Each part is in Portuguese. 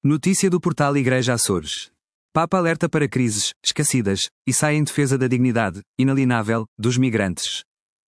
Notícia do portal Igreja Açores. Papa alerta para crises, esquecidas, e sai em defesa da dignidade, inalienável, dos migrantes.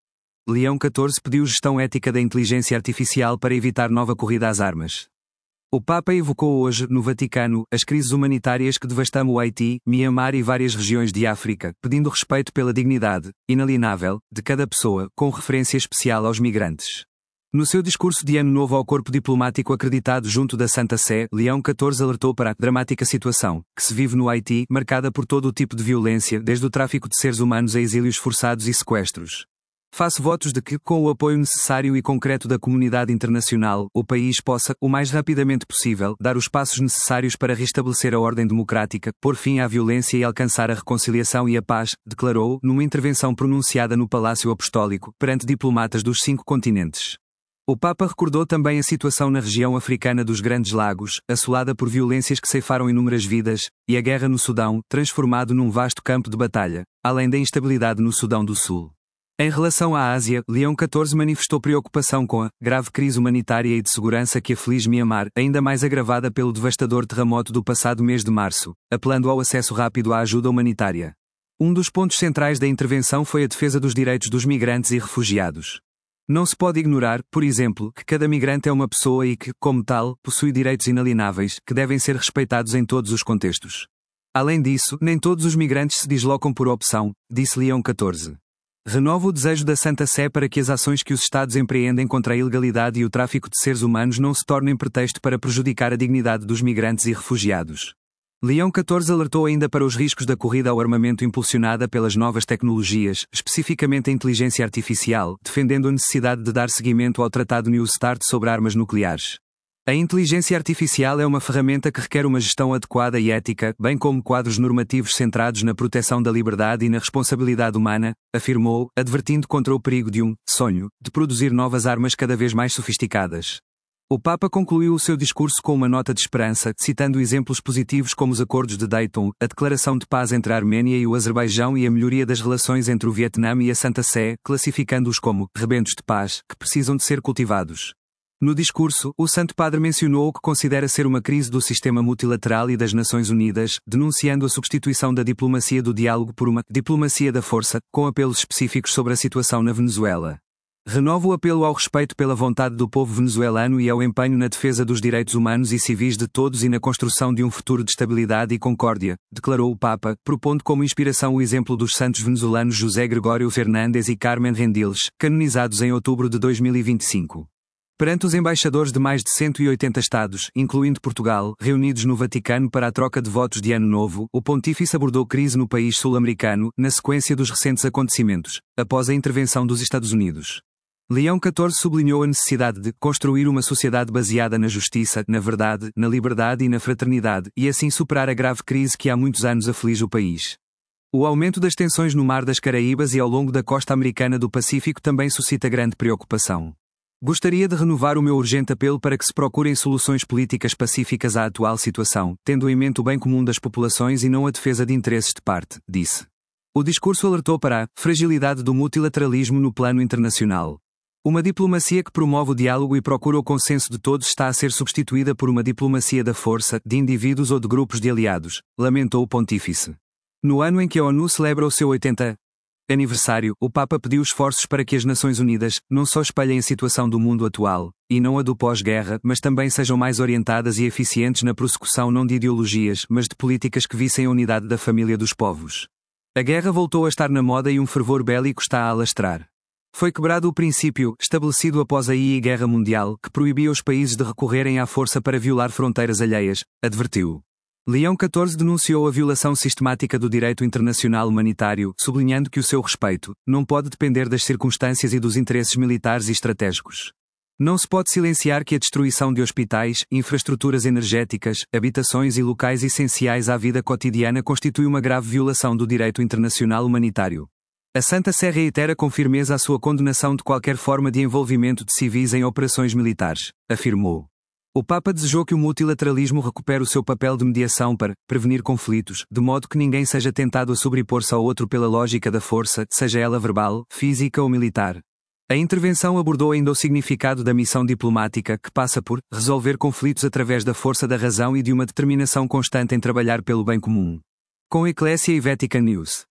Leão XIV pediu gestão ética da inteligência artificial para evitar nova corrida às armas. O Papa evocou hoje, no Vaticano, as crises humanitárias que devastam o Haiti, Mianmar e várias regiões de África, pedindo respeito pela dignidade, inalienável, de cada pessoa, com referência especial aos migrantes. No seu discurso de Ano Novo ao corpo diplomático acreditado junto da Santa Sé, Leão XIV alertou para a dramática situação que se vive no Haiti, marcada por todo o tipo de violência, desde o tráfico de seres humanos a exílios forçados e sequestros. Faço votos de que, com o apoio necessário e concreto da comunidade internacional, o país possa, o mais rapidamente possível, dar os passos necessários para restabelecer a ordem democrática, pôr fim à violência e alcançar a reconciliação e a paz, declarou, numa intervenção pronunciada no Palácio Apostólico, perante diplomatas dos 5 continentes. O Papa recordou também a situação na região africana dos Grandes Lagos, assolada por violências que ceifaram inúmeras vidas, e a guerra no Sudão, transformado num vasto campo de batalha, além da instabilidade no Sudão do Sul. Em relação à Ásia, Leão XIV manifestou preocupação com a grave crise humanitária e de segurança que aflige Mianmar, ainda mais agravada pelo devastador terremoto do passado mês de março, apelando ao acesso rápido à ajuda humanitária. Um dos pontos centrais da intervenção foi a defesa dos direitos dos migrantes e refugiados. Não se pode ignorar, por exemplo, que cada migrante é uma pessoa e que, como tal, possui direitos inalienáveis, que devem ser respeitados em todos os contextos. Além disso, nem todos os migrantes se deslocam por opção, disse Leão XIV. Renova o desejo da Santa Sé para que as ações que os Estados empreendem contra a ilegalidade e o tráfico de seres humanos não se tornem pretexto para prejudicar a dignidade dos migrantes e refugiados. Leão XIV alertou ainda para os riscos da corrida ao armamento impulsionada pelas novas tecnologias, especificamente a inteligência artificial, defendendo a necessidade de dar seguimento ao Tratado New START sobre armas nucleares. A inteligência artificial é uma ferramenta que requer uma gestão adequada e ética, bem como quadros normativos centrados na proteção da liberdade e na responsabilidade humana, afirmou, advertindo contra o perigo de sonho, de produzir novas armas cada vez mais sofisticadas. O Papa concluiu o seu discurso com uma nota de esperança, citando exemplos positivos como os acordos de Dayton, a declaração de paz entre a Arménia e o Azerbaijão e a melhoria das relações entre o Vietnã e a Santa Sé, classificando-os como rebentos de paz, que precisam de ser cultivados. No discurso, o Santo Padre mencionou o que considera ser uma crise do sistema multilateral e das Nações Unidas, denunciando a substituição da diplomacia do diálogo por uma diplomacia da força, com apelos específicos sobre a situação na Venezuela. Renova o apelo ao respeito pela vontade do povo venezuelano e ao empenho na defesa dos direitos humanos e civis de todos e na construção de um futuro de estabilidade e concórdia, declarou o Papa, propondo como inspiração o exemplo dos santos venezuelanos José Gregório Fernández e Carmen Rendiles, canonizados em outubro de 2025. Perante os embaixadores de mais de 180 Estados, incluindo Portugal, reunidos no Vaticano para a troca de votos de Ano Novo, o pontífice abordou crise no país sul-americano, na sequência dos recentes acontecimentos, após a intervenção dos Estados Unidos. Leão XIV sublinhou a necessidade de construir uma sociedade baseada na justiça, na verdade, na liberdade e na fraternidade, e assim superar a grave crise que há muitos anos aflige o país. O aumento das tensões no Mar das Caraíbas e ao longo da costa americana do Pacífico também suscita grande preocupação. Gostaria de renovar o meu urgente apelo para que se procurem soluções políticas pacíficas à atual situação, tendo em mente o bem comum das populações e não a defesa de interesses de parte, disse. O discurso alertou para a fragilidade do multilateralismo no plano internacional. Uma diplomacia que promove o diálogo e procura o consenso de todos está a ser substituída por uma diplomacia da força, de indivíduos ou de grupos de aliados, lamentou o pontífice. No ano em que a ONU celebra o seu 80º aniversário, o Papa pediu esforços para que as Nações Unidas não só espelhem a situação do mundo atual, e não a do pós-guerra, mas também sejam mais orientadas e eficientes na prossecução não de ideologias, mas de políticas que vissem a unidade da família dos povos. A guerra voltou a estar na moda e um fervor bélico está a alastrar. Foi quebrado o princípio, estabelecido após a II Guerra Mundial, que proibia os países de recorrerem à força para violar fronteiras alheias, advertiu. Leão XIV denunciou a violação sistemática do direito internacional humanitário, sublinhando que o seu respeito não pode depender das circunstâncias e dos interesses militares e estratégicos. Não se pode silenciar que a destruição de hospitais, infraestruturas energéticas, habitações e locais essenciais à vida cotidiana constitui uma grave violação do direito internacional humanitário. A Santa Sé reitera com firmeza a sua condenação de qualquer forma de envolvimento de civis em operações militares, afirmou. O Papa desejou que o multilateralismo recupere o seu papel de mediação para prevenir conflitos, de modo que ninguém seja tentado a sobrepor-se ao outro pela lógica da força, seja ela verbal, física ou militar. A intervenção abordou ainda o significado da missão diplomática, que passa por resolver conflitos através da força da razão e de uma determinação constante em trabalhar pelo bem comum. Com Eclésia e Vatican News.